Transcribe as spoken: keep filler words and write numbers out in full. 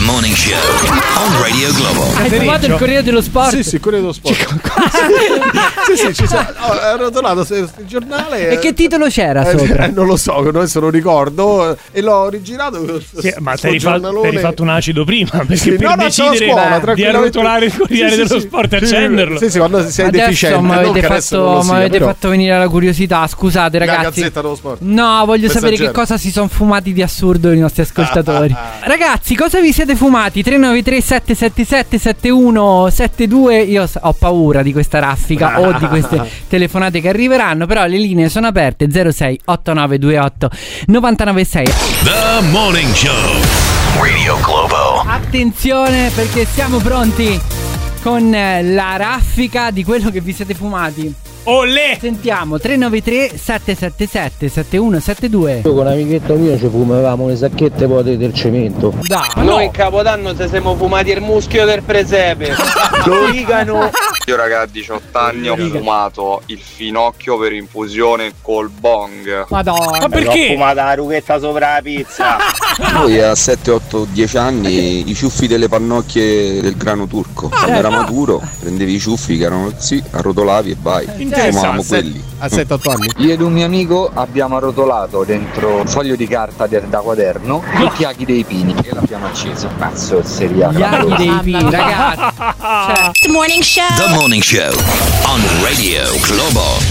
Morning Show on Radio Globo. Hai fumato il Corriere dello Sport? Sì, sì, il Corriere dello Sport. Sì, sì, ci sono. Ho arrotolato il giornale. E che titolo c'era eh, sopra? Eh, non lo so, adesso lo ricordo. E l'ho rigirato. Sì, ma ti eri fatto, fatto un acido prima, perché sì, per no, no, decidere scuola, di arrotolare il Corriere sì, dello sì, Sport e sì, accenderlo. Sì, sì, quando sei adesso deficiente. Mi avete, fatto, sia, avete fatto venire la curiosità. Scusate, ragazzi. La Gazzetta dello Sport. No, voglio sapere che cosa si sono fumati di assurdo i nostri ascoltatori. Ragazzi, cosa vi siete fumati? tre nove tre sette sette sette sette uno sette due. Io ho paura di questa raffica o di queste telefonate che arriveranno, però le linee sono aperte. Zero sei otto nove due otto nove nove sei. The Morning Show Radio Globo. Attenzione, perché siamo pronti con la raffica di quello che vi siete fumati. Olè! Sentiamo tre nove tre sette sette sette sette uno sette due. Io con un amichetto mio ci fumavamo le sacchette poi del cemento. Dai, no. Noi in Capodanno ci siamo fumati il muschio del presepe. L'origano. Io raga a diciotto anni ho fumato il finocchio per infusione col bong. Madonna. Ma perché? Ho fumato la rughetta sopra la pizza. Poi a sette otto dieci anni i ciuffi delle pannocchie del grano turco. Quando era maturo prendevi i ciuffi che erano così, arrotolavi e vai. Fumavamo quelli. A sette otto anni. Io ed un mio amico abbiamo arrotolato dentro un foglio di carta de- da quaderno tutti gli aghi dei pini e l'abbiamo acceso. Cazzo, seria. Gli aghi dei pini, ragazzi. Cioè. The Morning Show. The Morning Show on Radio Globo.